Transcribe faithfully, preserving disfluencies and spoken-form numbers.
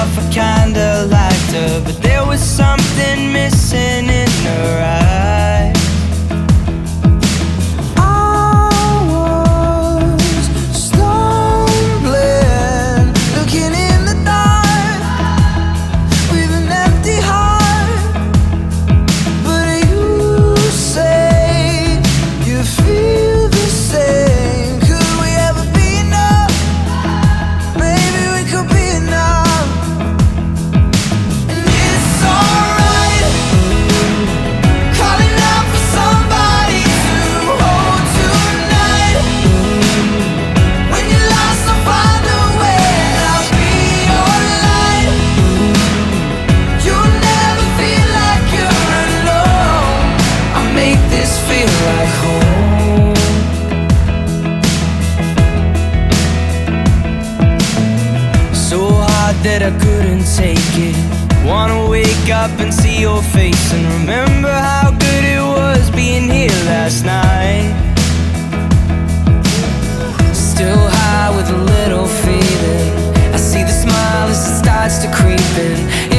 myself, I kinda liked her, but there was something missing in her eyes. That I couldn't take it. Wanna wake up and see your face and remember how good it was being here last night. Still high with a little feeling. I see the smile as it starts to creep in.